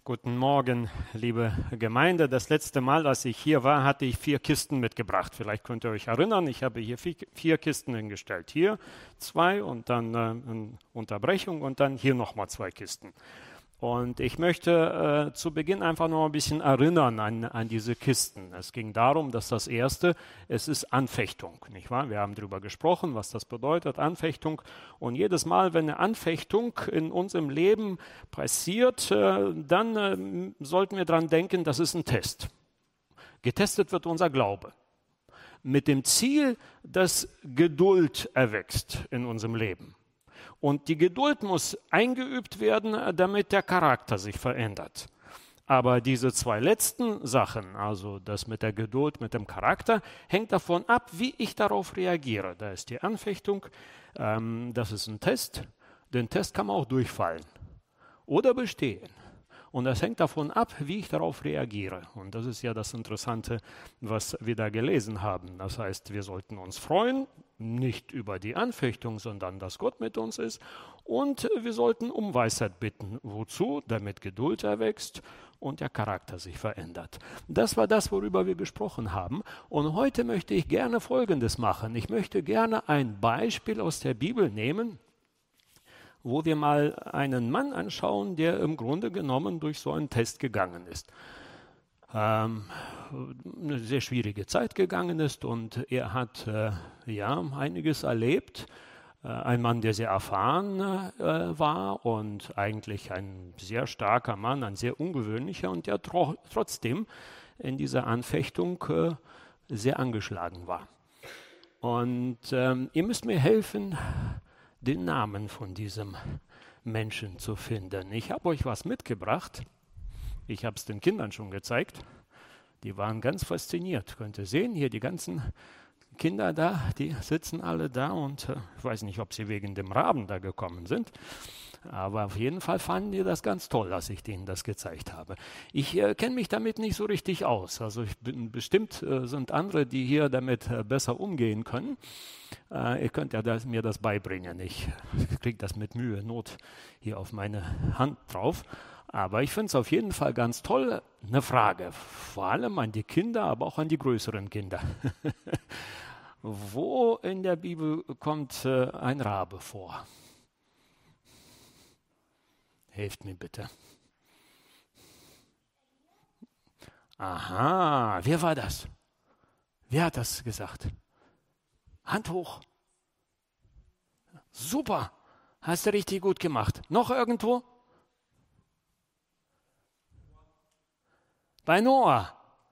Guten Morgen, liebe Gemeinde. Das letzte Mal, als ich hier war, hatte ich 4 Kisten mitgebracht. Vielleicht könnt ihr euch erinnern, ich habe hier 4 Kisten hingestellt. Hier 2 und dann eine Unterbrechung und dann hier nochmal 2 Kisten. Und ich möchte zu Beginn einfach noch ein bisschen erinnern an diese Kisten. Es ging darum, dass das Erste, es ist Anfechtung, nicht wahr? Wir haben darüber gesprochen, was das bedeutet, Anfechtung. Und jedes Mal, wenn eine Anfechtung in unserem Leben passiert, dann sollten wir daran denken, das ist ein Test. Getestet wird unser Glaube. Mit dem Ziel, dass Geduld erwächst in unserem Leben. Und die Geduld muss eingeübt werden, damit der Charakter sich verändert. Aber diese 2 letzten Sachen, also das mit der Geduld, mit dem Charakter, hängt davon ab, wie ich darauf reagiere. Da ist die Anfechtung, das ist ein Test. Den Test kann man auch durchfallen oder bestehen. Und das hängt davon ab, wie ich darauf reagiere. Und das ist ja das Interessante, was wir da gelesen haben. Das heißt, wir sollten uns freuen, nicht über die Anfechtung, sondern dass Gott mit uns ist. Und wir sollten um Weisheit bitten. Wozu? Damit Geduld erwächst und der Charakter sich verändert. Das war das, worüber wir gesprochen haben. Und heute möchte ich gerne Folgendes machen. Ich möchte gerne ein Beispiel aus der Bibel nehmen, wo wir mal einen Mann anschauen, der im Grunde genommen durch so einen Test gegangen ist. Eine sehr schwierige Zeit gegangen ist und er hat einiges erlebt. Ein Mann, der sehr erfahren war und eigentlich ein sehr starker Mann, ein sehr ungewöhnlicher und der trotzdem in dieser Anfechtung sehr angeschlagen war. Und ihr müsst mir helfen, den Namen von diesem Menschen zu finden. Ich habe euch was mitgebracht. Ich habe es den Kindern schon gezeigt. Die waren ganz fasziniert. Könnt ihr sehen, hier die ganzen Kinder da, die sitzen alle da und ich weiß nicht, ob sie wegen dem Raben da gekommen sind. Aber auf jeden Fall fanden die das ganz toll, als ich denen das gezeigt habe. Ich kenne mich damit nicht so richtig aus. Also bestimmt sind andere, die hier damit besser umgehen können. Ihr könnt ja mir das beibringen. Ich kriege das mit Mühe, Not hier auf meine Hand drauf. Aber ich finde es auf jeden Fall ganz toll. Eine Frage, vor allem an die Kinder, aber auch an die größeren Kinder. Wo in der Bibel kommt ein Rabe vor? Helft mir bitte. Aha, wer war das? Wer hat das gesagt? Hand hoch. Super, hast du richtig gut gemacht. Noch irgendwo? Bei Noah.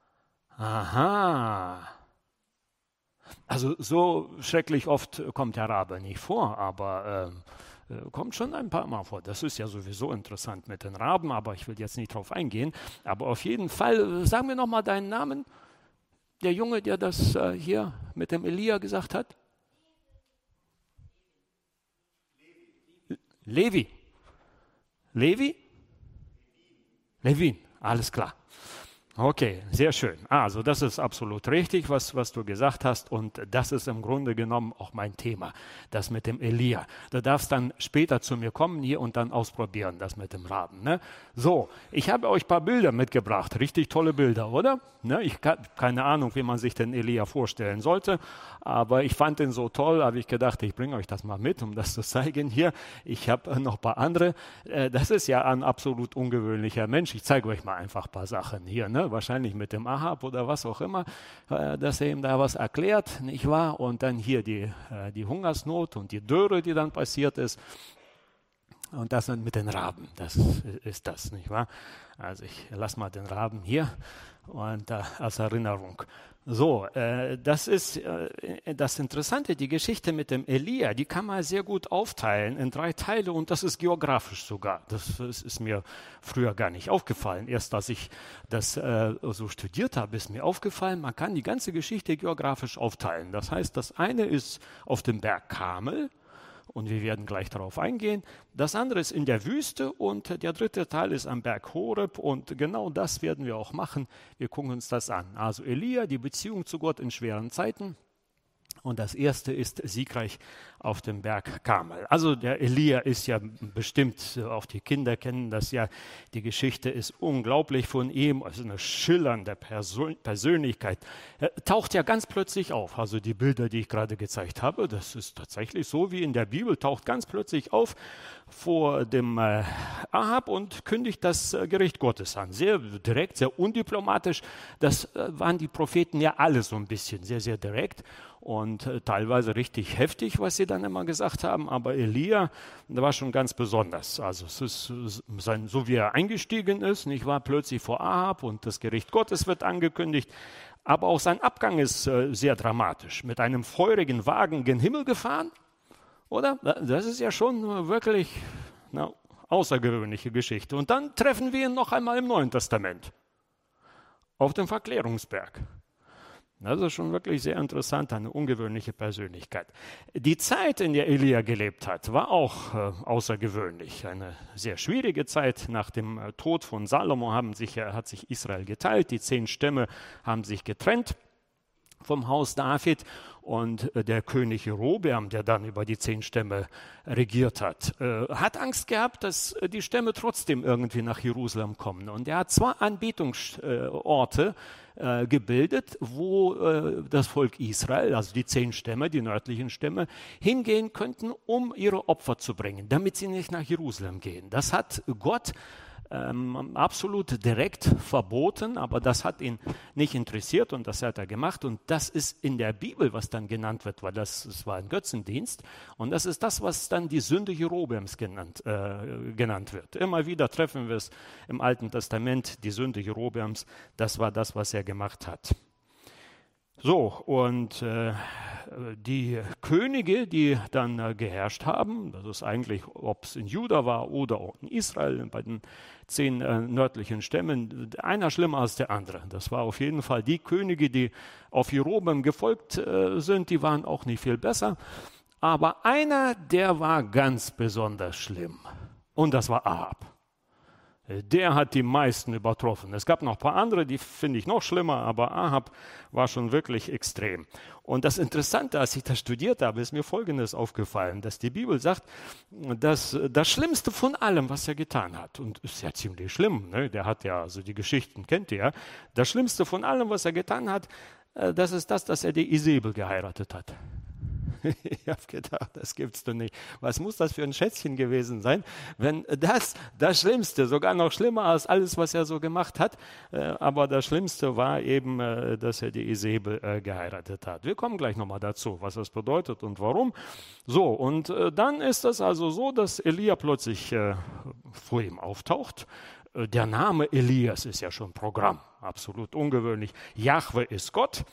Aha. Also so schrecklich oft kommt der Rabe nicht vor, aber kommt schon ein paar Mal vor. Das ist ja sowieso interessant mit den Raben, aber ich will jetzt nicht drauf eingehen. Aber auf jeden Fall, sag mir nochmal deinen Namen. Der Junge, der das hier mit dem Elia gesagt hat. Levi. Levi? Levin, alles klar. Okay, sehr schön. Also das ist absolut richtig, was du gesagt hast und das ist im Grunde genommen auch mein Thema, das mit dem Elia. Du darfst dann später zu mir kommen hier und dann ausprobieren, das mit dem Raben. Ne? So, ich habe euch ein paar Bilder mitgebracht, richtig tolle Bilder, oder? Ne? Ich habe keine Ahnung, wie man sich den Elia vorstellen sollte, aber ich fand ihn so toll, habe ich gedacht, ich bringe euch das mal mit, um das zu zeigen hier. Ich habe noch ein paar andere. Das ist ja ein absolut ungewöhnlicher Mensch. Ich zeige euch mal einfach ein paar Sachen hier, ne? Wahrscheinlich mit dem Ahab oder was auch immer, dass er ihm da was erklärt, nicht wahr? Und dann hier die Hungersnot und die Dürre, die dann passiert ist. Und das mit den Raben, das ist das, nicht wahr? Also ich lasse mal den Raben hier und als Erinnerung. So, das ist das Interessante, die Geschichte mit dem Elia, die kann man sehr gut aufteilen in 3 Teile und das ist geografisch sogar. Das ist mir früher gar nicht aufgefallen. Erst als ich das so studiert habe, ist mir aufgefallen, man kann die ganze Geschichte geografisch aufteilen. Das heißt, das eine ist auf dem Berg Karmel. Und wir werden gleich darauf eingehen. Das andere ist in der Wüste und der dritte Teil ist am Berg Horeb und genau das werden wir auch machen. Wir gucken uns das an. Also Elia, die Beziehung zu Gott in schweren Zeiten. Und das erste ist siegreich auf dem Berg Karmel. Also der Elia ist ja bestimmt, auch die Kinder kennen das ja, die Geschichte ist unglaublich von ihm, also eine schillernde Persönlichkeit. Er taucht ja ganz plötzlich auf, also die Bilder, die ich gerade gezeigt habe, das ist tatsächlich so wie in der Bibel, taucht ganz plötzlich auf vor dem Ahab und kündigt das Gericht Gottes an. Sehr direkt, sehr undiplomatisch, das waren die Propheten ja alle so ein bisschen, sehr, sehr direkt. Und teilweise richtig heftig, was sie dann immer gesagt haben. Aber Elia, der war schon ganz besonders. Also es ist so wie er eingestiegen ist, nicht wahr, plötzlich vor Ahab und das Gericht Gottes wird angekündigt. Aber auch sein Abgang ist sehr dramatisch. Mit einem feurigen Wagen gen Himmel gefahren, oder? Das ist ja schon wirklich eine außergewöhnliche Geschichte. Und dann treffen wir ihn noch einmal im Neuen Testament. Auf dem Verklärungsberg. Das ist schon wirklich sehr interessant, eine ungewöhnliche Persönlichkeit. Die Zeit, in der Elia gelebt hat, war auch außergewöhnlich. Eine sehr schwierige Zeit. Nach dem Tod von Salomo hat sich Israel geteilt. Die 10 Stämme haben sich getrennt vom Haus David. Und der König Jerobeam, der dann über die 10 Stämme regiert hat, hat Angst gehabt, dass die Stämme trotzdem irgendwie nach Jerusalem kommen. Und er hat 2 Anbetungsorte gebildet, wo das Volk Israel, also die 10 Stämme, die nördlichen Stämme, hingehen könnten, um ihre Opfer zu bringen, damit sie nicht nach Jerusalem gehen. Das hat Gott absolut direkt verboten, aber das hat ihn nicht interessiert und das hat er gemacht. Und das ist in der Bibel, was dann genannt wird, weil das war ein Götzendienst. Und das ist das, was dann die Sünde Jerobeams genannt wird. Immer wieder treffen wir es im Alten Testament, die Sünde Jerobeams, das war das, was er gemacht hat. So, und die Könige, die dann geherrscht haben, das ist eigentlich, ob es in Juda war oder auch in Israel, bei den 10 nördlichen Stämmen, einer schlimmer als der andere. Das war auf jeden Fall die Könige, die auf Jerobeam gefolgt sind, die waren auch nicht viel besser. Aber einer, der war ganz besonders schlimm. Und das war Ahab. Der hat die meisten übertroffen. Es gab noch ein paar andere, die finde ich noch schlimmer, aber Ahab war schon wirklich extrem. Und das Interessante, als ich das studiert habe, ist mir Folgendes aufgefallen, dass die Bibel sagt, dass das Schlimmste von allem, was er getan hat, und ist ja ziemlich schlimm, ne? Der hat ja, also die Geschichten kennt ihr, das Schlimmste von allem, was er getan hat, das ist das, dass er die Isabel geheiratet hat. Ich habe gedacht, das gibt's doch nicht. Was muss das für ein Schätzchen gewesen sein, wenn das Schlimmste, sogar noch schlimmer als alles, was er so gemacht hat, aber das Schlimmste war eben, dass er die Isabel geheiratet hat. Wir kommen gleich nochmal dazu, was das bedeutet und warum. So, und dann ist es also so, dass Elia plötzlich vor ihm auftaucht. Der Name Elias ist ja schon Programm, absolut ungewöhnlich. Jahwe ist Gott.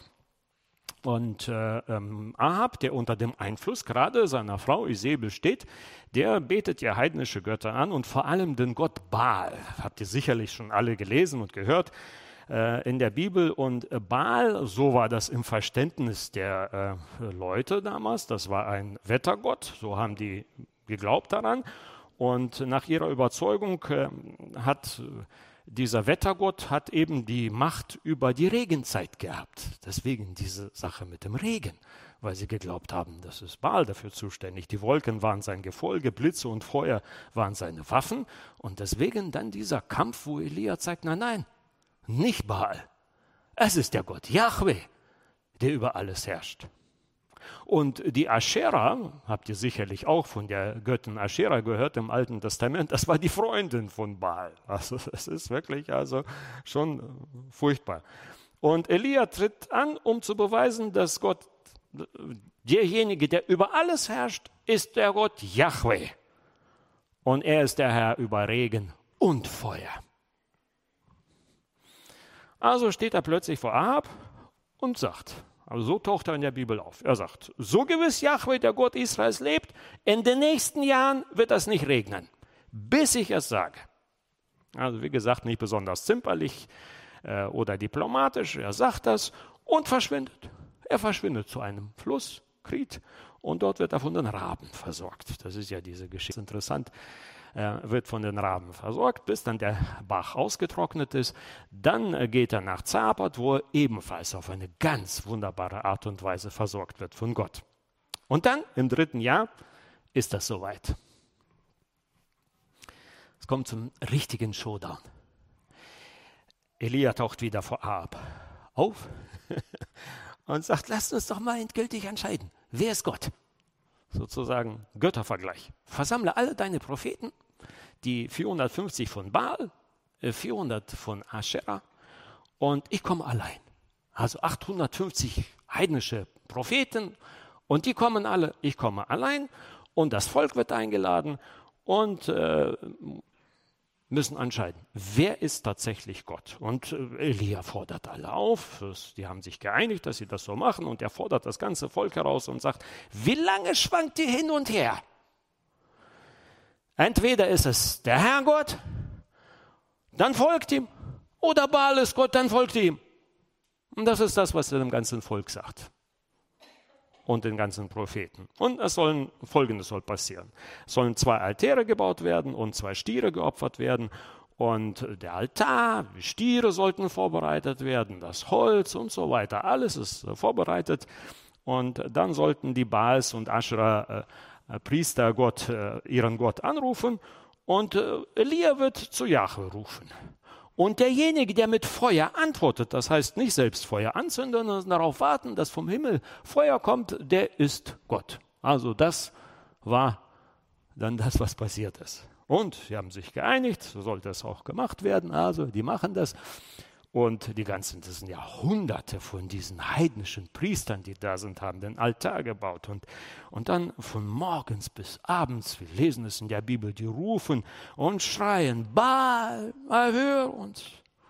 Und Ahab, der unter dem Einfluss gerade seiner Frau Isabel steht, der betet ja heidnische Götter an und vor allem den Gott Baal. Habt ihr sicherlich schon alle gelesen und gehört in der Bibel. Und Baal, so war das im Verständnis der Leute damals, das war ein Wettergott, so haben die geglaubt daran. Und nach ihrer Überzeugung hat dieser Wettergott hat eben die Macht über die Regenzeit gehabt. Deswegen diese Sache mit dem Regen, weil sie geglaubt haben, das ist Baal dafür zuständig. Die Wolken waren sein Gefolge, Blitze und Feuer waren seine Waffen. Und deswegen dann dieser Kampf, wo Elia zeigt, nein, nicht Baal. Es ist der Gott Jahwe, der über alles herrscht. Und die Aschera, habt ihr sicherlich auch von der Göttin Aschera gehört im Alten Testament, das war die Freundin von Baal. Also das ist wirklich also schon furchtbar. Und Elia tritt an, um zu beweisen, dass Gott, derjenige, der über alles herrscht, ist der Gott Jahwe. Und er ist der Herr über Regen und Feuer. Also steht er plötzlich vor Ahab und sagt, also so taucht er in der Bibel auf. Er sagt, so gewiss Jahwe, der Gott Israels, lebt, in den nächsten Jahren wird es nicht regnen, bis ich es sage. Also wie gesagt, nicht besonders zimperlich oder diplomatisch. Er sagt das und verschwindet. Er verschwindet zu einem Fluss, Krit, und dort wird er von den Raben versorgt. Das ist ja diese Geschichte interessant. Wird von den Raben versorgt, bis dann der Bach ausgetrocknet ist. Dann geht er nach Zapat, wo er ebenfalls auf eine ganz wunderbare Art und Weise versorgt wird von Gott. Und dann im 3. Jahr ist das soweit. Es kommt zum richtigen Showdown. Elia taucht wieder vor Ahab auf und sagt, lasst uns doch mal endgültig entscheiden. Wer ist Gott? Sozusagen Göttervergleich. Versammle alle deine Propheten, die 450 von Baal, 400 von Aschera und ich komme allein. Also 850 heidnische Propheten und die kommen alle, ich komme allein und das Volk wird eingeladen und müssen entscheiden, wer ist tatsächlich Gott. Und Elia fordert alle auf, die haben sich geeinigt, dass sie das so machen und er fordert das ganze Volk heraus und sagt, wie lange schwankt ihr hin und her? Entweder ist es der Herr Gott, dann folgt ihm, oder Baal ist Gott, dann folgt ihm. Und das ist das, was er dem ganzen Volk sagt. Und den ganzen Propheten. Und Folgendes soll passieren. Es sollen 2 Altäre gebaut werden und 2 Stiere geopfert werden. Und der Altar, die Stiere sollten vorbereitet werden, das Holz und so weiter. Alles ist vorbereitet. Und dann sollten die Baals und Aschera Priester ihren Gott anrufen. Und Elia wird zu Jahwe rufen. Und derjenige, der mit Feuer antwortet, das heißt nicht selbst Feuer anzünden, sondern darauf warten, dass vom Himmel Feuer kommt, der ist Gott. Also das war dann das, was passiert ist. Und sie haben sich geeinigt, so sollte es auch gemacht werden, also die machen das. Und das sind ja Hunderte von diesen heidnischen Priestern, die da sind, haben den Altar gebaut. Und dann von morgens bis abends, wir lesen es in der Bibel, die rufen und schreien, Baal, erhöre uns.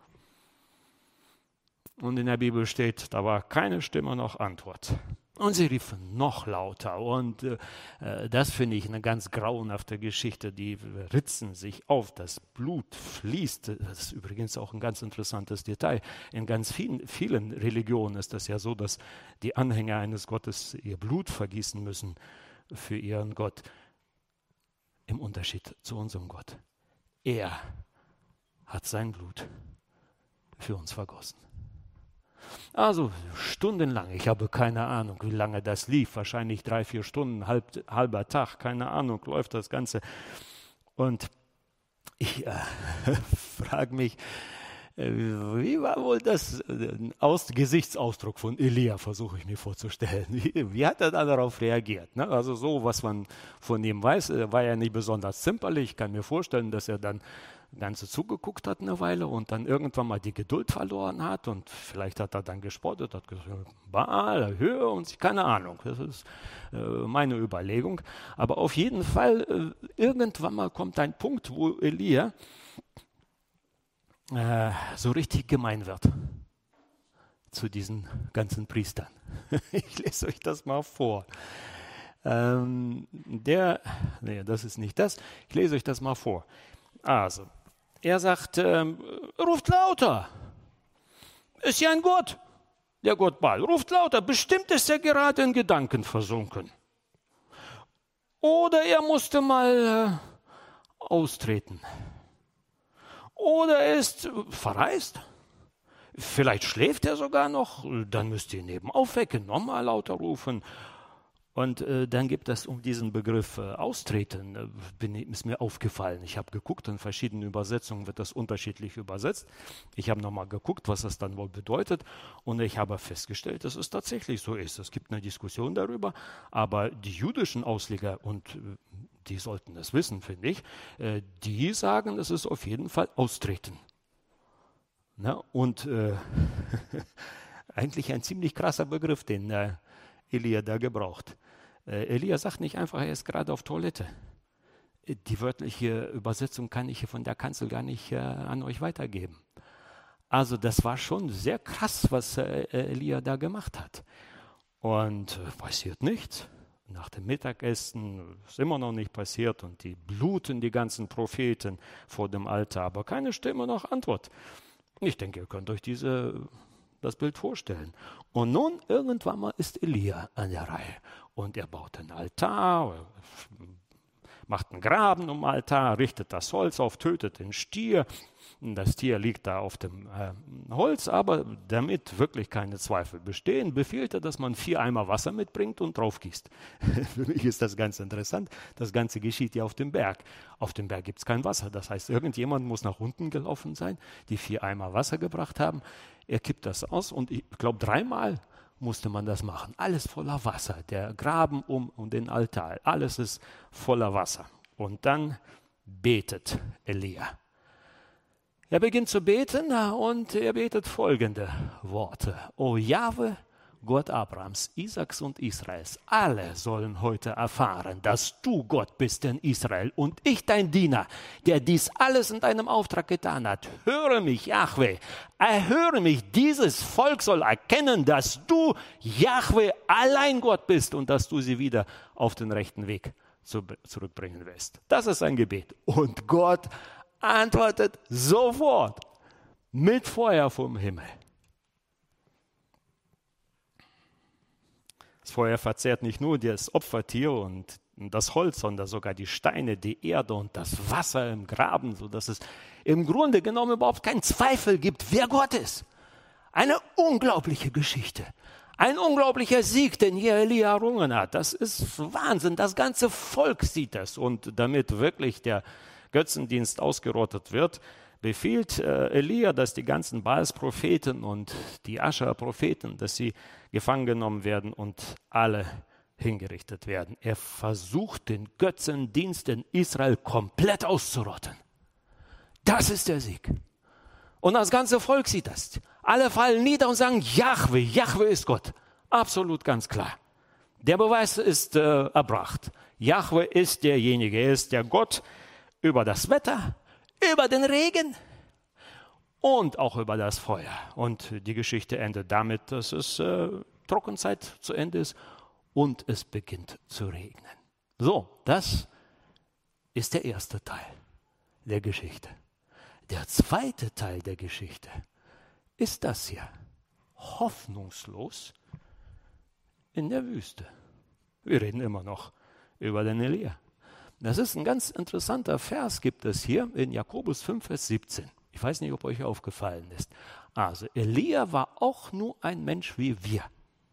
Und in der Bibel steht, da war keine Stimme noch Antwort. Und sie riefen noch lauter. Und das finde ich eine ganz grauenhafte Geschichte. Die ritzen sich auf, das Blut fließt. Das ist übrigens auch ein ganz interessantes Detail. In ganz vielen Religionen ist das ja so, dass die Anhänger eines Gottes ihr Blut vergießen müssen für ihren Gott. Im Unterschied zu unserem Gott. Er hat sein Blut für uns vergossen. Also stundenlang, ich habe keine Ahnung, wie lange das lief, wahrscheinlich 3-4 Stunden, halber Tag, keine Ahnung, läuft das Ganze. Und ich frage mich, wie war wohl das Gesichtsausdruck von Elia, versuche ich mir vorzustellen. Wie hat er da darauf reagiert? Ne? Also so, was man von ihm weiß, war er nicht besonders zimperlich. Ich kann mir vorstellen, dass er dann Ganze zugeguckt hat eine Weile und dann irgendwann mal die Geduld verloren hat und vielleicht hat er dann gespottet, hat gesagt, Baal, Höhe und keine Ahnung. Das ist meine Überlegung. Aber auf jeden Fall, irgendwann mal kommt ein Punkt, wo Elia so richtig gemein wird zu diesen ganzen Priestern. Ich lese euch das mal vor. Das ist nicht das. Ich lese euch das mal vor. Also, er sagt, ruft lauter. Ist ja ein Gott, der Gott Baal. Ruft lauter. Bestimmt ist er gerade in Gedanken versunken. Oder er musste mal austreten. Oder er ist verreist. Vielleicht schläft er sogar noch. Dann müsst ihr ihn eben aufwecken, nochmal lauter rufen. Und dann gibt es um diesen Begriff austreten, ist mir aufgefallen. Ich habe geguckt, in verschiedenen Übersetzungen wird das unterschiedlich übersetzt. Ich habe nochmal geguckt, was das dann wohl bedeutet. Und ich habe festgestellt, dass es tatsächlich so ist. Es gibt eine Diskussion darüber, aber die jüdischen Ausleger, und die sollten das wissen, finde ich, die sagen, es ist auf jeden Fall austreten. Na, und eigentlich ein ziemlich krasser Begriff, den Elia da gebraucht. Elia sagt nicht einfach, er ist gerade auf Toilette. Die wörtliche Übersetzung kann ich von der Kanzel gar nicht an euch weitergeben. Also das war schon sehr krass, was Elia da gemacht hat. Und passiert nichts. Nach dem Mittagessen ist immer noch nicht passiert und die bluten die ganzen Propheten vor dem Altar, aber keine Stimme noch Antwort. Ich denke, ihr könnt euch das Bild vorstellen. Und nun, irgendwann mal ist Elia an der Reihe. Und er baut einen Altar, macht einen Graben um den Altar, richtet das Holz auf, tötet den Stier. Das Tier liegt da auf dem Holz, aber damit wirklich keine Zweifel bestehen, befiehlt er, dass man 4 Eimer Wasser mitbringt und drauf gießt. Für mich ist das ganz interessant. Das Ganze geschieht ja auf dem Berg. Auf dem Berg gibt es kein Wasser. Das heißt, irgendjemand muss nach unten gelaufen sein, die 4 Eimer Wasser gebracht haben. Er kippt das aus und ich glaube 3-mal musste man das machen. Alles voller Wasser. Der Graben um den Altar, alles ist voller Wasser. Und dann betet Elia. Er beginnt zu beten und er betet folgende Worte. O Jahwe, Gott Abrahams, Isaaks und Israels, alle sollen heute erfahren, dass du Gott bist in Israel und ich dein Diener, der dies alles in deinem Auftrag getan hat. Höre mich, Jahwe, erhöre mich, dieses Volk soll erkennen, dass du, Jahwe, allein Gott bist und dass du sie wieder auf den rechten Weg zurückbringen wirst. Das ist ein Gebet. Und Gott antwortet sofort mit Feuer vom Himmel. Das Feuer verzehrt nicht nur das Opfertier und das Holz, sondern sogar die Steine, die Erde und das Wasser im Graben, sodass es im Grunde genommen überhaupt keinen Zweifel gibt, wer Gott ist. Eine unglaubliche Geschichte. Ein unglaublicher Sieg, den hier Elia errungen hat. Das ist Wahnsinn. Das ganze Volk sieht das. Und damit wirklich der Götzendienst ausgerottet wird, befiehlt Elia, dass die ganzen Baals-Propheten und die Ascher-Propheten, dass sie gefangen genommen werden und alle hingerichtet werden. Er versucht, den Götzendienst in Israel komplett auszurotten. Das ist der Sieg. Und das ganze Volk sieht das. Alle fallen nieder und sagen, Jahwe, Jahwe ist Gott. Absolut ganz klar. Der Beweis ist erbracht. Jahwe ist derjenige, er ist der Gott über das Wetter, über den Regen und auch über das Feuer. Und die Geschichte endet damit, dass es Trockenzeit zu Ende ist und es beginnt zu regnen. So, das ist der erste Teil der Geschichte. Der zweite Teil der Geschichte ist das hier. Hoffnungslos in der Wüste. Wir reden immer noch über den Elia. Das ist ein ganz interessanter Vers, gibt es hier in Jakobus 5, Vers 17. Ich weiß nicht, ob euch aufgefallen ist. Also, Elia war auch nur ein Mensch wie wir.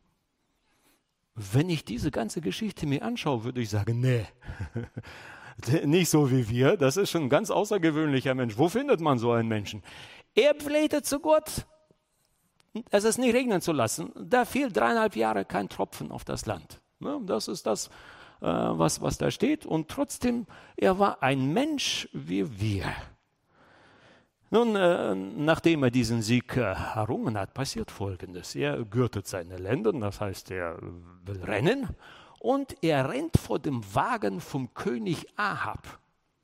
Wenn ich diese ganze Geschichte mir anschaue, würde ich sagen, nee, nicht so wie wir. Das ist schon ein ganz außergewöhnlicher Mensch. Wo findet man so einen Menschen? Er flehte zu Gott, es nicht regnen zu lassen. Da fiel 3,5 Jahre kein Tropfen auf das Land. Das ist das, was da steht. Und trotzdem, er war ein Mensch wie wir. Nun, nachdem er diesen Sieg errungen hat, passiert Folgendes. Er gürtet seine Lenden, das heißt, er will rennen. Und er rennt vor dem Wagen vom König Ahab.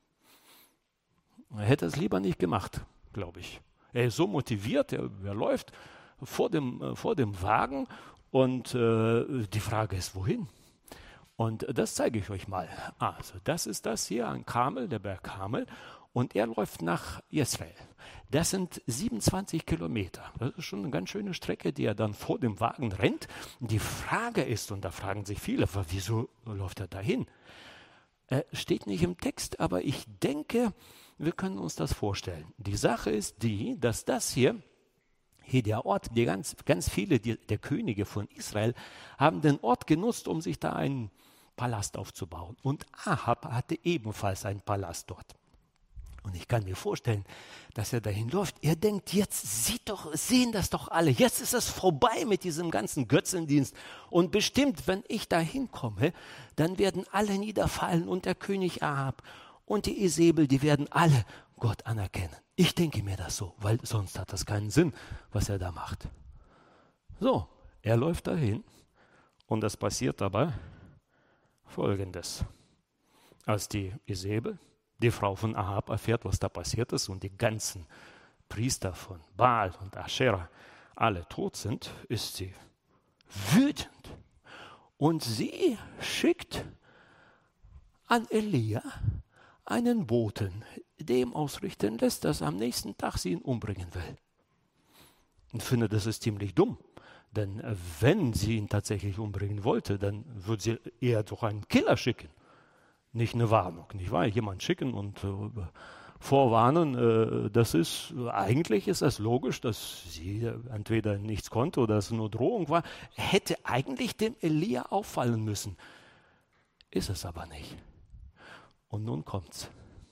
Er hätte es lieber nicht gemacht, glaube ich. Er ist so motiviert, er läuft vor dem Wagen und die Frage ist, wohin? Und das zeige ich euch mal. Also, das ist das hier, ein Karmel, der Berg Karmel. Und er läuft nach Jezreel. Das sind 27 Kilometer. Das ist schon eine ganz schöne Strecke, die er dann vor dem Wagen rennt. Die Frage ist, und da fragen sich viele, wieso läuft er dahin? Steht nicht im Text, aber ich denke, wir können uns das vorstellen. Die Sache ist die, dass das hier der Ort, ganz viele der Könige von Israel haben den Ort genutzt, um sich da einen Palast aufzubauen. Und Ahab hatte ebenfalls einen Palast dort. Und ich kann mir vorstellen, dass er dahin läuft. Er denkt, jetzt sehen das doch alle. Jetzt ist es vorbei mit diesem ganzen Götzendienst. Und bestimmt, wenn ich da hinkomme, dann werden alle niederfallen und der König Ahab und die Isabel, die werden alle Gott anerkennen. Ich denke mir das so, weil sonst hat das keinen Sinn, was er da macht. So, er läuft dahin und es passiert aber Folgendes. Als die Isabel, die Frau von Ahab, erfährt, was da passiert ist und die ganzen Priester von Baal und Aschera alle tot sind, ist sie wütend. Und sie schickt an Elia einen Boten, dem ausrichten lässt, dass am nächsten Tag sie ihn umbringen will. Und finde, das ist ziemlich dumm. Denn wenn sie ihn tatsächlich umbringen wollte, dann würde sie eher doch einen Killer schicken. nicht eine Warnung, nicht wahr? Jemand schicken und vorwarnen, eigentlich ist es logisch, dass sie entweder nichts konnte oder es nur Drohung war, hätte eigentlich dem Elia auffallen müssen. Ist es aber nicht. Und nun kommt's.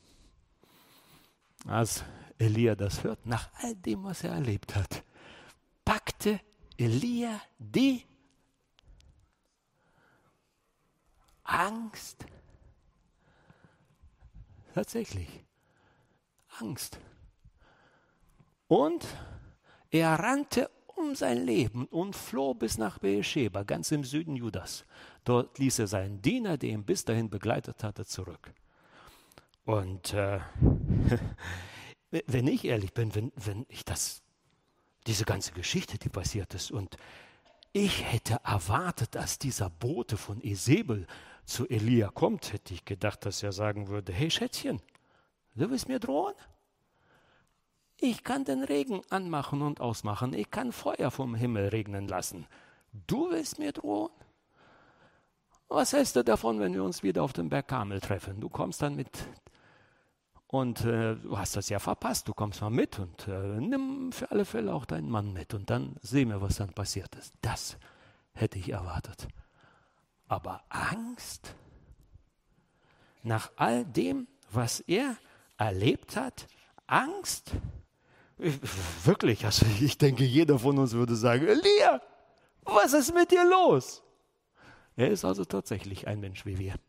Als Elia das hört, nach all dem, was er erlebt hat, packte Elia die Angst. Tatsächlich. Angst. Und er rannte um sein Leben und floh bis nach Beersheba, ganz im Süden Judas. Dort ließ er seinen Diener, der ihn bis dahin begleitet hatte, zurück. Und wenn ich ehrlich bin, wenn ich diese ganze Geschichte, die passiert ist, und ich hätte erwartet, dass dieser Bote von Isebel zu Elia kommt, hätte ich gedacht, dass er sagen würde, hey Schätzchen, du willst mir drohen? Ich kann den Regen anmachen und ausmachen, ich kann Feuer vom Himmel regnen lassen. Du willst mir drohen? Was hältst du davon, wenn wir uns wieder auf dem Berg Karmel treffen? Du kommst dann mit und du hast das ja verpasst, du kommst mal mit und nimm für alle Fälle auch deinen Mann mit und dann sehen wir, was dann passiert ist. Das hätte ich erwartet. Aber Angst? Nach all dem, was er erlebt hat, Angst? Wirklich, also ich denke, jeder von uns würde sagen, Elia, was ist mit dir los? Er ist also tatsächlich ein Mensch wie wir.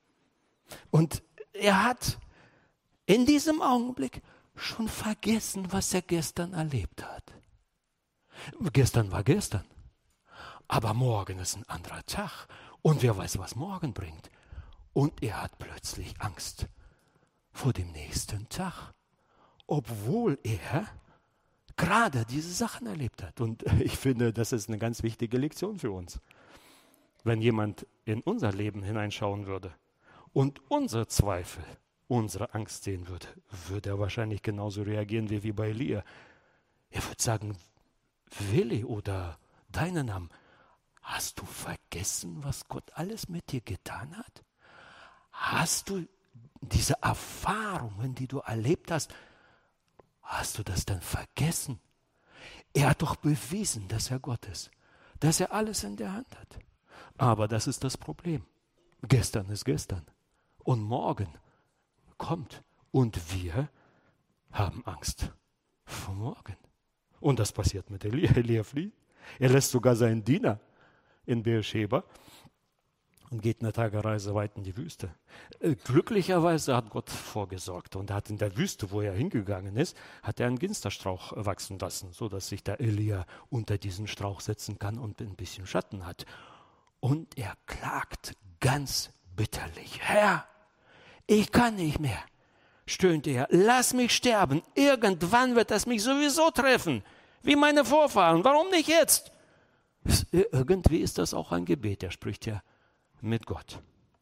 Und er hat in diesem Augenblick schon vergessen, was er gestern erlebt hat. Gestern war gestern, aber morgen ist ein anderer Tag und wer weiß, was morgen bringt. Und er hat plötzlich Angst vor dem nächsten Tag, obwohl er gerade diese Sachen erlebt hat. Und ich finde, das ist eine ganz wichtige Lektion für uns. Wenn jemand in unser Leben hineinschauen würde und unsere Zweifel, unsere Angst sehen würde, würde er wahrscheinlich genauso reagieren wie bei Elia. Er würde sagen, Willi oder deinen Namen, hast du vergessen, was Gott alles mit dir getan hat? Hast du diese Erfahrungen, die du erlebt hast, hast du das dann vergessen? Er hat doch bewiesen, dass er Gott ist, dass er alles in der Hand hat. Aber das ist das Problem. Gestern ist gestern und morgen kommt und wir haben Angst vor morgen. Und das passiert mit Elia. Elia flieht. Er lässt sogar seinen Diener in Beersheba und geht eine Tagereise weit in die Wüste. Glücklicherweise hat Gott vorgesorgt und hat in der Wüste, wo er hingegangen ist, hat er einen Ginsterstrauch wachsen lassen, sodass sich der Elia unter diesen Strauch setzen kann und ein bisschen Schatten hat. Und er klagt ganz bitterlich. Herr, ich kann nicht mehr, stöhnte er. Lass mich sterben. Irgendwann wird das mich sowieso treffen, wie meine Vorfahren. Warum nicht jetzt? Irgendwie ist das auch ein Gebet. Er spricht ja mit Gott.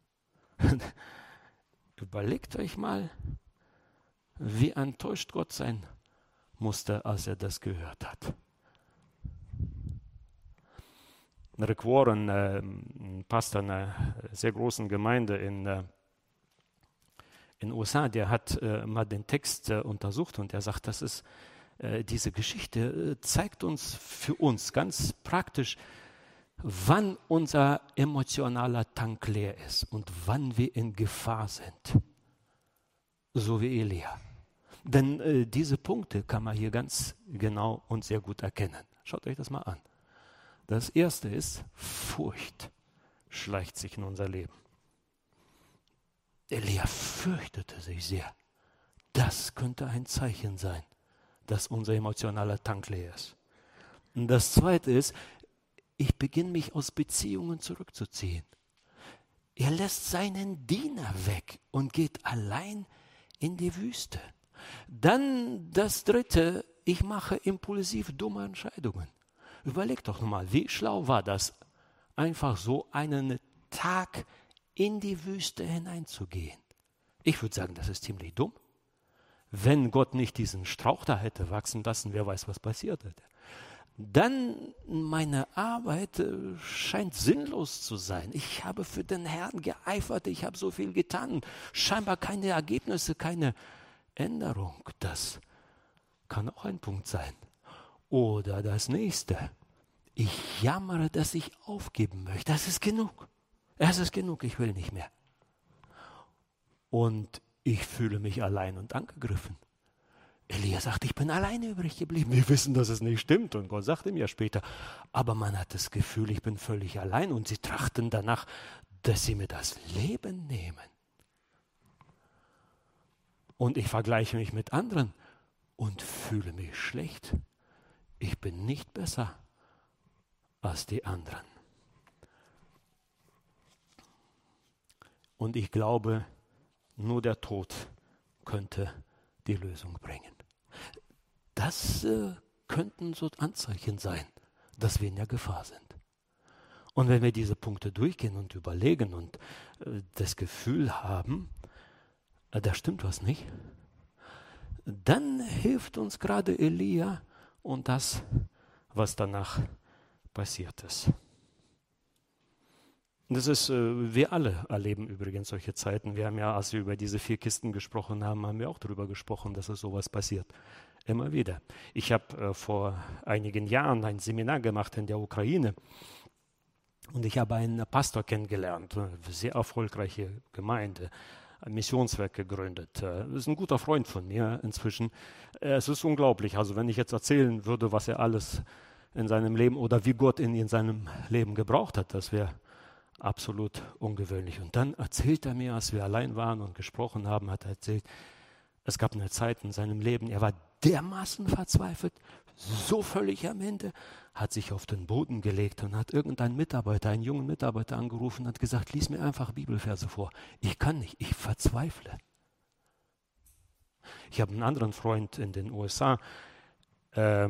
Überlegt euch mal, wie enttäuscht Gott sein musste, als er das gehört hat. Rick Warren, ein Pastor einer sehr großen Gemeinde in USA, der hat mal den Text untersucht und er sagt, diese Geschichte zeigt uns für uns ganz praktisch, wann unser emotionaler Tank leer ist und wann wir in Gefahr sind. So wie Elia. Denn diese Punkte kann man hier ganz genau und sehr gut erkennen. Schaut euch das mal an. Das erste ist, Furcht schleicht sich in unser Leben. Elia fürchtete sich sehr. Das könnte ein Zeichen sein, dass unser emotionaler Tank leer ist. Und das zweite ist, ich beginne mich aus Beziehungen zurückzuziehen. Er lässt seinen Diener weg und geht allein in die Wüste. Dann das dritte, ich mache impulsiv dumme Entscheidungen. Überleg doch nochmal, wie schlau war das, einfach so einen Tag in die Wüste hineinzugehen. Ich würde sagen, das ist ziemlich dumm. Wenn Gott nicht diesen Strauch da hätte wachsen lassen, wer weiß, was passiert hätte. Dann meine Arbeit scheint sinnlos zu sein. Ich habe für den Herrn geeifert, ich habe so viel getan. Scheinbar keine Ergebnisse, keine Änderung. Das kann auch ein Punkt sein. Oder das nächste. Ich jammere, dass ich aufgeben möchte. Das ist genug. Es ist genug, ich will nicht mehr. Und ich fühle mich allein und angegriffen. Elia sagt, ich bin alleine übrig geblieben. Wir wissen, dass es nicht stimmt und Gott sagt ihm ja später. Aber man hat das Gefühl, ich bin völlig allein und sie trachten danach, dass sie mir das Leben nehmen. Und ich vergleiche mich mit anderen und fühle mich schlecht. Ich bin nicht besser als die anderen. Und ich glaube, nur der Tod könnte die Lösung bringen. Das könnten so Anzeichen sein, dass wir in der Gefahr sind. Und wenn wir diese Punkte durchgehen und überlegen und das Gefühl haben, da stimmt was nicht, dann hilft uns gerade Elia und das, was danach passiert ist. Das ist, wir alle erleben übrigens solche Zeiten. Wir haben ja, als wir über diese 4 Kisten gesprochen haben, haben wir auch darüber gesprochen, dass es sowas passiert. Immer wieder. Ich habe vor einigen Jahren ein Seminar gemacht in der Ukraine und ich habe einen Pastor kennengelernt, eine sehr erfolgreiche Gemeinde, ein Missionswerk gegründet. Das ist ein guter Freund von mir inzwischen. Es ist unglaublich. Also wenn ich jetzt erzählen würde, was er alles in seinem Leben oder wie Gott ihn in seinem Leben gebraucht hat, das wäre absolut ungewöhnlich. Und dann erzählt er mir, als wir allein waren und gesprochen haben, hat er erzählt, es gab eine Zeit in seinem Leben, er war dermaßen verzweifelt, so völlig am Ende, hat sich auf den Boden gelegt und hat irgendeinen Mitarbeiter, einen jungen Mitarbeiter angerufen und hat gesagt, lies mir einfach Bibelverse vor. Ich kann nicht, ich verzweifle. Ich habe einen anderen Freund in den USA, hat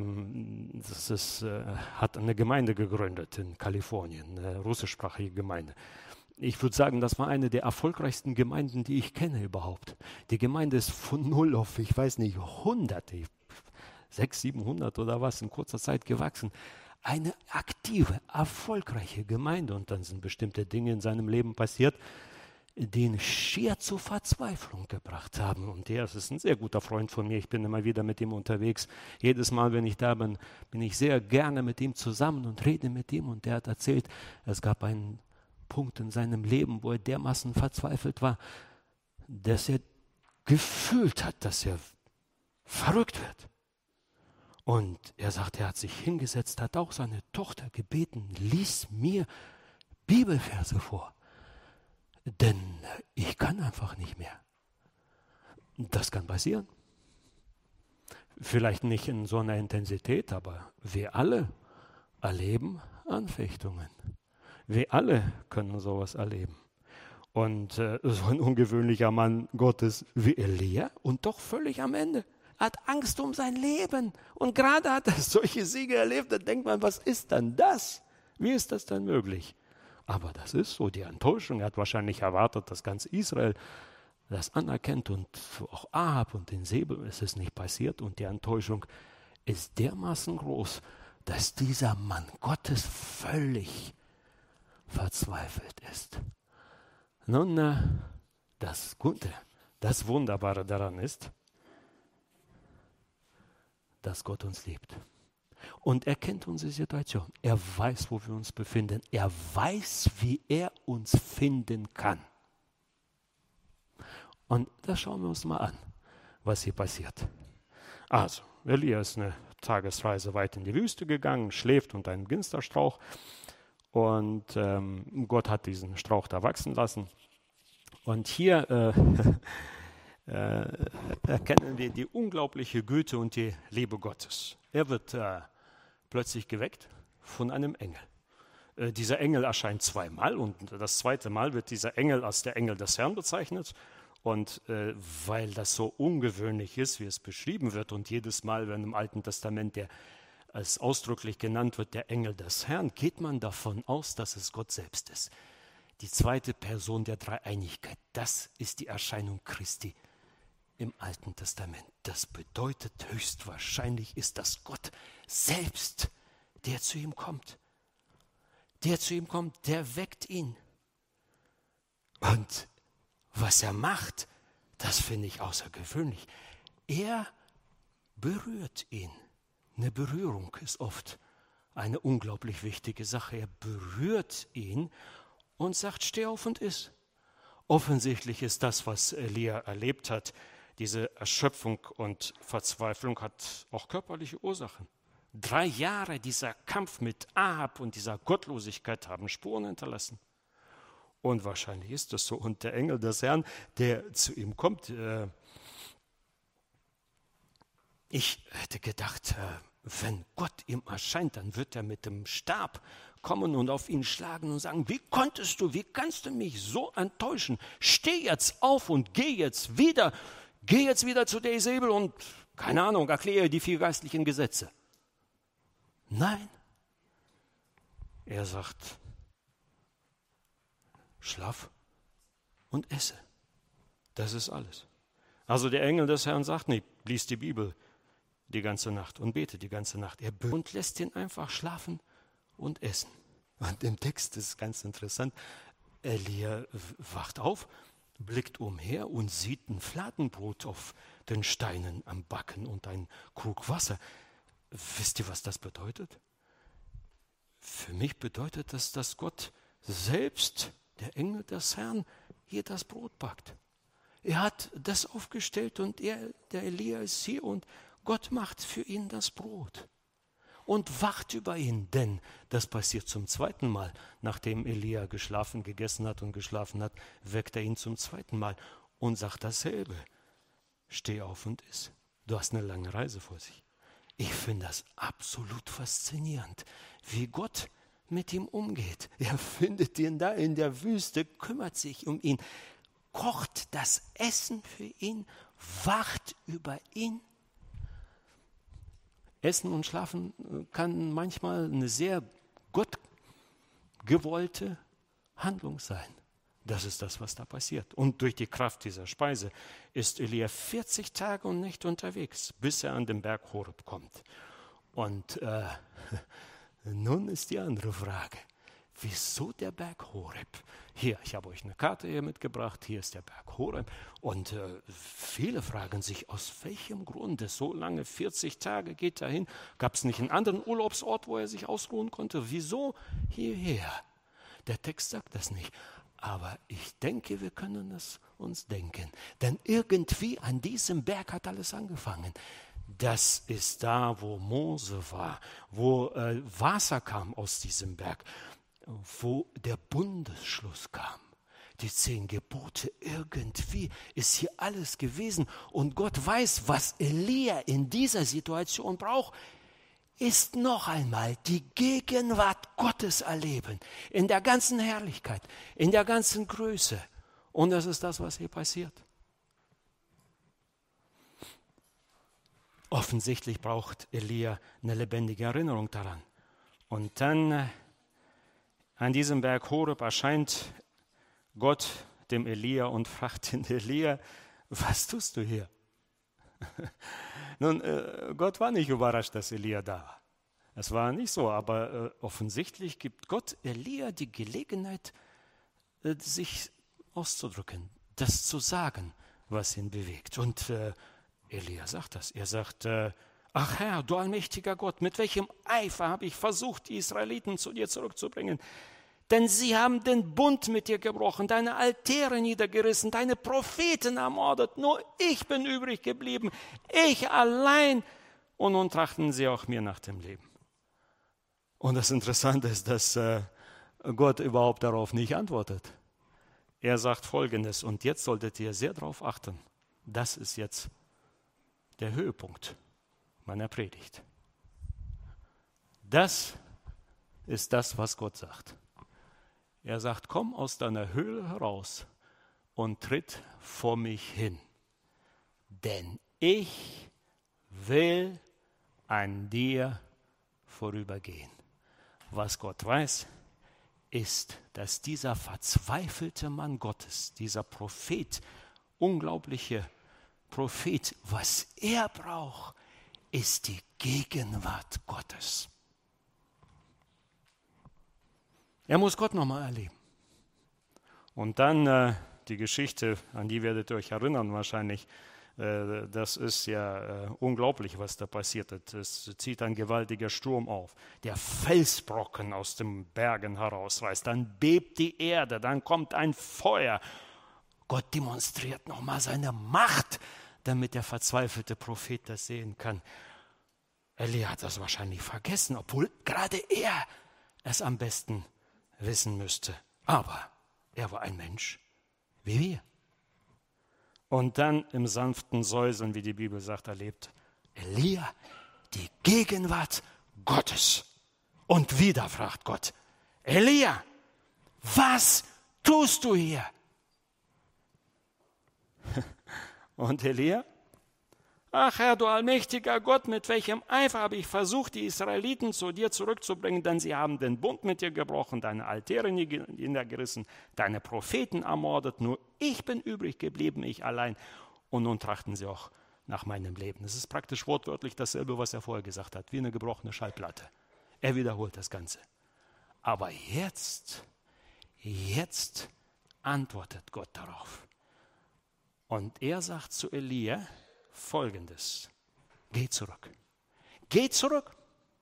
eine Gemeinde gegründet in Kalifornien, eine russischsprachige Gemeinde. Ich würde sagen, das war eine der erfolgreichsten Gemeinden, die ich kenne überhaupt. Die Gemeinde ist von 0 auf, ich weiß nicht, Hunderte, 600, 700 oder was, in kurzer Zeit gewachsen. Eine aktive, erfolgreiche Gemeinde. Und dann sind bestimmte Dinge in seinem Leben passiert, die ihn schier zur Verzweiflung gebracht haben. Und er ist ein sehr guter Freund von mir. Ich bin immer wieder mit ihm unterwegs. Jedes Mal, wenn ich da bin, bin ich sehr gerne mit ihm zusammen und rede mit ihm. Und er hat erzählt, es gab einen Punkt in seinem Leben, wo er dermaßen verzweifelt war, dass er gefühlt hat, dass er verrückt wird. Und er sagt, er hat sich hingesetzt, hat auch seine Tochter gebeten, lies mir Bibelverse vor. Denn ich kann einfach nicht mehr. Das kann passieren. Vielleicht nicht in so einer Intensität, aber wir alle erleben Anfechtungen. Wir alle können sowas erleben. Und so ein ungewöhnlicher Mann Gottes wie Elia und doch völlig am Ende. Hat Angst um sein Leben. Und gerade hat er solche Siege erlebt, da denkt man, was ist denn das? Wie ist das denn möglich? Aber das ist so, die Enttäuschung. Er hat wahrscheinlich erwartet, dass ganz Israel das anerkennt und auch Ahab und den Säbel. Es ist nicht passiert und die Enttäuschung ist dermaßen groß, dass dieser Mann Gottes völlig verzweifelt ist. Nun, das Gute, das Wunderbare daran ist, dass Gott uns liebt. Und er kennt unsere Situation. Er weiß, wo wir uns befinden. Er weiß, wie er uns finden kann. Und das schauen wir uns mal an, was hier passiert. Also, Elia ist eine Tagesreise weit in die Wüste gegangen, schläft unter einem Ginsterstrauch. Und Gott hat diesen Strauch da wachsen lassen. Und hier erkennen wir die unglaubliche Güte und die Liebe Gottes. Er wird plötzlich geweckt von einem Engel. Dieser Engel erscheint 2-mal und das 2. Mal wird dieser Engel als der Engel des Herrn bezeichnet. Und weil das so ungewöhnlich ist, wie es beschrieben wird und jedes Mal, wenn im Alten Testament der als ausdrücklich genannt wird, der Engel des Herrn, geht man davon aus, dass es Gott selbst ist. Die 2. Person der Dreieinigkeit, das ist die Erscheinung Christi im Alten Testament. Das bedeutet, höchstwahrscheinlich ist das Gott selbst, der zu ihm kommt. Der zu ihm kommt, der weckt ihn. Und was er macht, das finde ich außergewöhnlich. Er berührt ihn. Eine Berührung ist oft eine unglaublich wichtige Sache. Er berührt ihn und sagt, steh auf und iss. Offensichtlich ist das, was Elia erlebt hat, diese Erschöpfung und Verzweiflung hat auch körperliche Ursachen. 3 Jahre dieser Kampf mit Ahab und dieser Gottlosigkeit haben Spuren hinterlassen. Und wahrscheinlich ist das so. Und der Engel des Herrn, der zu ihm kommt, ich hätte gedacht, wenn Gott ihm erscheint, dann wird er mit dem Stab kommen und auf ihn schlagen und sagen, wie kannst du mich so enttäuschen? Steh jetzt auf und geh jetzt wieder zu der Isabel und, keine Ahnung, erkläre die 4 geistlichen Gesetze. Nein, er sagt, schlaf und esse. Das ist alles. Also der Engel des Herrn sagt nicht, lies die Bibel die ganze Nacht und bete die ganze Nacht. Und lässt ihn einfach schlafen und essen. Und im Text ist ganz interessant, Elia wacht auf, blickt umher und sieht ein Fladenbrot auf den Steinen am Backen und ein Krug Wasser. Wisst ihr, was das bedeutet? Für mich bedeutet das, dass Gott selbst, der Engel des Herrn, hier das Brot backt. Er hat das aufgestellt und der Elia ist hier und Gott macht für ihn das Brot und wacht über ihn, denn das passiert zum 2. Mal. Nachdem Elia gegessen hat und geschlafen hat, weckt er ihn zum 2. Mal und sagt dasselbe. Steh auf und iss. Du hast eine lange Reise vor sich. Ich finde das absolut faszinierend, wie Gott mit ihm umgeht. Er findet ihn da in der Wüste, kümmert sich um ihn, kocht das Essen für ihn, wacht über ihn. Essen und Schlafen kann manchmal eine sehr gottgewollte Handlung sein. Das ist das, was da passiert. Und durch die Kraft dieser Speise ist Elia 40 Tage und Nächte unterwegs, bis er an den Berg Horeb kommt. Und nun ist die andere Frage. Wieso der Berg Horeb? Hier, ich habe euch eine Karte hier mitgebracht, hier ist der Berg Horeb. Und viele fragen sich, aus welchem Grunde so lange, 40 Tage geht er hin? Gab es nicht einen anderen Urlaubsort, wo er sich ausruhen konnte? Wieso hierher? Der Text sagt das nicht. Aber ich denke, wir können es uns denken. Denn irgendwie an diesem Berg hat alles angefangen. Das ist da, wo Mose war, wo Wasser kam aus diesem Berg, wo der Bundesschluss kam. Die 10 Gebote, irgendwie ist hier alles gewesen. Und Gott weiß, was Elia in dieser Situation braucht, ist noch einmal die Gegenwart Gottes erleben. In der ganzen Herrlichkeit, in der ganzen Größe. Und das ist das, was hier passiert. Offensichtlich braucht Elia eine lebendige Erinnerung daran. Und dann an diesem Berg Horeb erscheint Gott dem Elia und fragt den Elia, was tust du hier? Nun, Gott war nicht überrascht, dass Elia da war. Es war nicht so, aber offensichtlich gibt Gott Elia die Gelegenheit, sich auszudrücken, das zu sagen, was ihn bewegt. Und Elia sagt das. Er sagt, ach Herr, du allmächtiger Gott, mit welchem Eifer habe ich versucht, die Israeliten zu dir zurückzubringen? Denn sie haben den Bund mit dir gebrochen, deine Altäre niedergerissen, deine Propheten ermordet. Nur ich bin übrig geblieben, ich allein. Und nun trachten sie auch mir nach dem Leben. Und das Interessante ist, dass Gott überhaupt darauf nicht antwortet. Er sagt Folgendes, und jetzt solltet ihr sehr darauf achten. Das ist jetzt der Höhepunkt meiner Predigt. Das ist das, was Gott sagt. Er sagt, komm aus deiner Höhle heraus und tritt vor mich hin, denn ich will an dir vorübergehen. Was Gott weiß, ist, dass dieser verzweifelte Mann Gottes, dieser Prophet, unglaubliche Prophet, was er braucht, ist die Gegenwart Gottes. Er muss Gott nochmal erleben. Und dann die Geschichte, an die werdet ihr euch erinnern wahrscheinlich. Das ist ja unglaublich, was da passiert ist. Es zieht ein gewaltiger Sturm auf, der Felsbrocken aus den Bergen herausreißt. Dann bebt die Erde, dann kommt ein Feuer. Gott demonstriert nochmal seine Macht, damit der verzweifelte Prophet das sehen kann. Elia hat das wahrscheinlich vergessen, obwohl gerade er es am besten wissen müsste. Aber er war ein Mensch wie wir. Und dann im sanften Säuseln, wie die Bibel sagt, erlebt Elia die Gegenwart Gottes. Und wieder fragt Gott, Elia, was tust du hier? Und Elia, ach Herr, du allmächtiger Gott, mit welchem Eifer habe ich versucht, die Israeliten zu dir zurückzubringen, denn sie haben den Bund mit dir gebrochen, deine Altäre niedergerissen, deine Propheten ermordet, nur ich bin übrig geblieben, ich allein. Und nun trachten sie auch nach meinem Leben. Das ist praktisch wortwörtlich dasselbe, was er vorher gesagt hat, wie eine gebrochene Schallplatte. Er wiederholt das Ganze. Aber jetzt antwortet Gott darauf. Und er sagt zu Elia Folgendes: Geh zurück. Geh zurück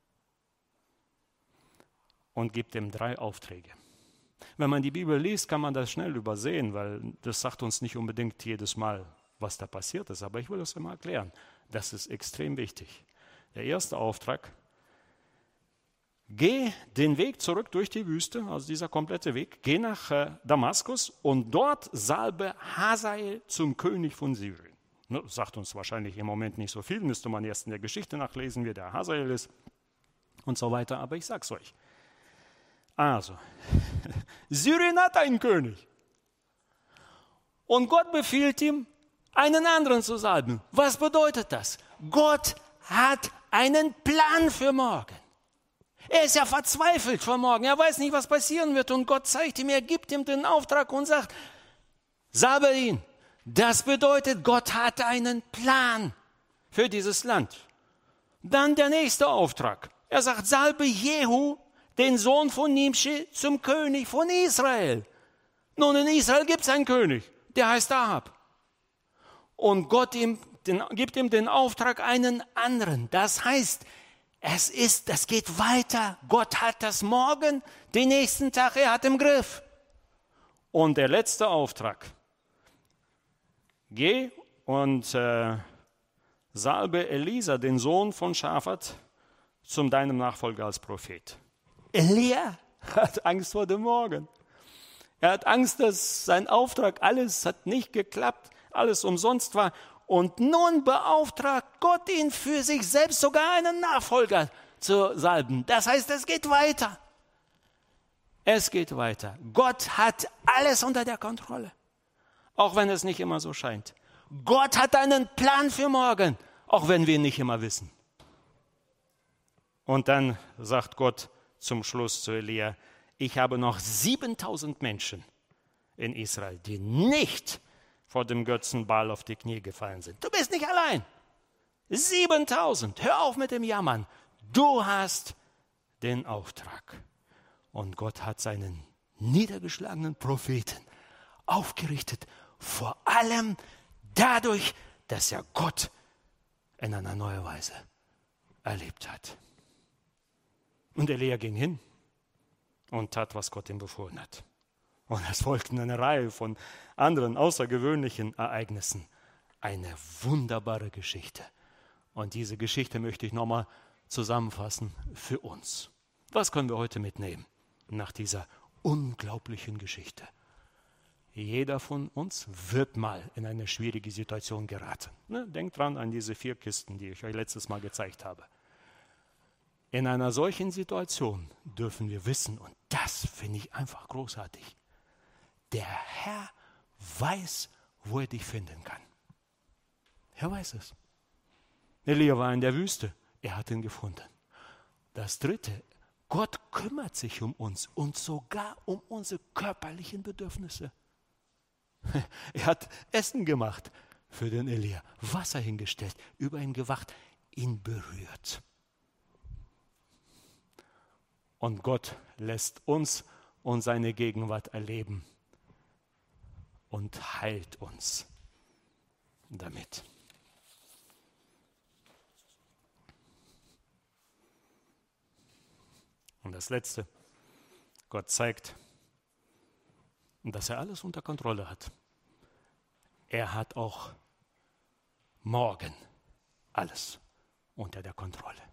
und gibt ihm 3 Aufträge. Wenn man die Bibel liest, kann man das schnell übersehen, weil das sagt uns nicht unbedingt jedes Mal, was da passiert ist. Aber ich will das mal erklären. Das ist extrem wichtig. Der erste Auftrag: Geh den Weg zurück durch die Wüste, also dieser komplette Weg, geh nach Damaskus und dort salbe Hazael zum König von Syrien. Das sagt uns wahrscheinlich im Moment nicht so viel, müsste man erst in der Geschichte nachlesen, wie der Hazael ist und so weiter, aber ich sag's euch. Also, Syrien hat einen König und Gott befiehlt ihm, einen anderen zu salben. Was bedeutet das? Gott hat einen Plan für morgen. Er ist ja verzweifelt vor morgen, er weiß nicht, was passieren wird und Gott zeigt ihm, er gibt ihm den Auftrag und sagt, salbe ihn. Das bedeutet, Gott hat einen Plan für dieses Land. Dann der nächste Auftrag. Er sagt, salbe Jehu, den Sohn von Nimschi, zum König von Israel. Nun, in Israel gibt es einen König, der heißt Ahab. Und Gott gibt ihm den Auftrag, einen anderen. Das heißt, das geht weiter. Gott hat das morgen, den nächsten Tag, er hat im Griff. Und der letzte Auftrag. Geh und salbe Elisa, den Sohn von Schafat, zu deinem Nachfolger als Prophet. Elia hat Angst vor dem Morgen. Er hat Angst, dass sein Auftrag, alles hat nicht geklappt, alles umsonst war. Und nun beauftragt Gott ihn für sich selbst, sogar einen Nachfolger zu salben. Das heißt, es geht weiter. Es geht weiter. Gott hat alles unter der Kontrolle. Auch wenn es nicht immer so scheint. Gott hat einen Plan für morgen, auch wenn wir ihn nicht immer wissen. Und dann sagt Gott zum Schluss zu Elia, ich habe noch 7000 Menschen in Israel, die nicht vor dem Götzen Baal auf die Knie gefallen sind. Du bist nicht allein. 7000. Hör auf mit dem Jammern. Du hast den Auftrag. Und Gott hat seinen niedergeschlagenen Propheten aufgerichtet, vor allem dadurch, dass er Gott in einer neuen Weise erlebt hat. Und Elia ging hin und tat, was Gott ihm befohlen hat. Und es folgten eine Reihe von anderen außergewöhnlichen Ereignissen. Eine wunderbare Geschichte. Und diese Geschichte möchte ich nochmal zusammenfassen für uns. Was können wir heute mitnehmen nach dieser unglaublichen Geschichte? Jeder von uns wird mal in eine schwierige Situation geraten. Denkt dran an diese 4 Kisten, die ich euch letztes Mal gezeigt habe. In einer solchen Situation dürfen wir wissen, und das finde ich einfach großartig, der Herr weiß, wo er dich finden kann. Er weiß es. Elia war in der Wüste, er hat ihn gefunden. Das Dritte, Gott kümmert sich um uns und sogar um unsere körperlichen Bedürfnisse. Er hat Essen gemacht für den Elia, Wasser hingestellt, über ihn gewacht, ihn berührt. Und Gott lässt uns und seine Gegenwart erleben und heilt uns damit. Und das Letzte, Gott zeigt, dass er alles unter Kontrolle hat. Er hat auch morgen alles unter der Kontrolle.